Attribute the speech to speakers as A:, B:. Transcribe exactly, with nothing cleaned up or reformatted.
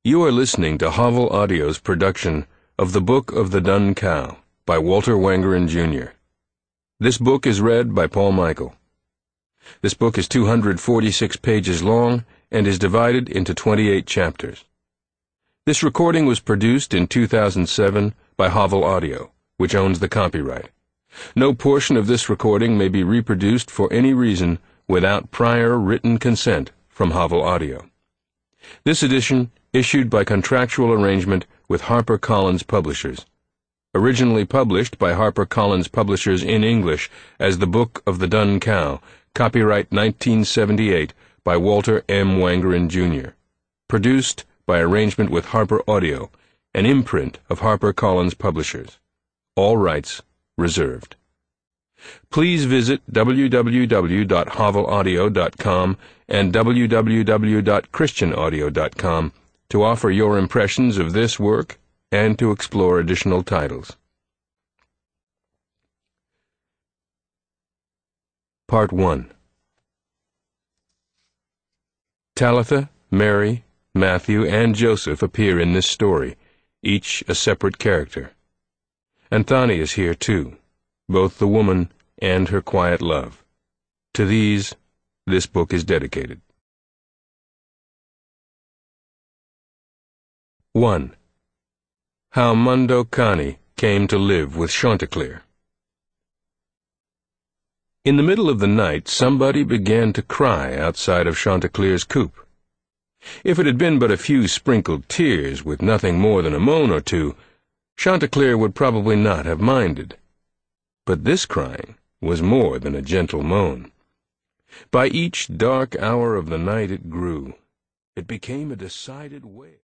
A: You are listening to Havel Audio's production of The Book of the Dun Cow by Walter Wangerin, Junior This book is read by Paul Michael. This book is two hundred forty-six pages long and is divided into twenty-eight chapters. This recording was produced in two thousand seven by Havel Audio, which owns the copyright. No portion of this recording may be reproduced for any reason without prior written consent from Havel Audio. This edition issued by contractual arrangement with HarperCollins Publishers. Originally published by HarperCollins Publishers in English as The Book of the Dun Cow, copyright nineteen seventy-eight by Walter M. Wangerin, Junior Produced by arrangement with Harper Audio, an imprint of HarperCollins Publishers. All rights reserved. Please visit w w w dot havel audio dot com and w w w dot christian audio dot com to offer your impressions of this work and to explore additional titles. Part one. Talitha, Mary, Matthew, and Joseph appear in this story, each a separate character. Anthony is here too, both the woman and her quiet love. To these, this book is dedicated. one. How Mondokani came to live with Chanticleer. In the middle of the night, somebody began to cry outside of Chanticleer's coop. If it had been but a few sprinkled tears with nothing more than a moan or two, Chanticleer would probably not have minded. But this crying was more than a gentle moan. By each dark hour of the night it grew. It became a decided wail.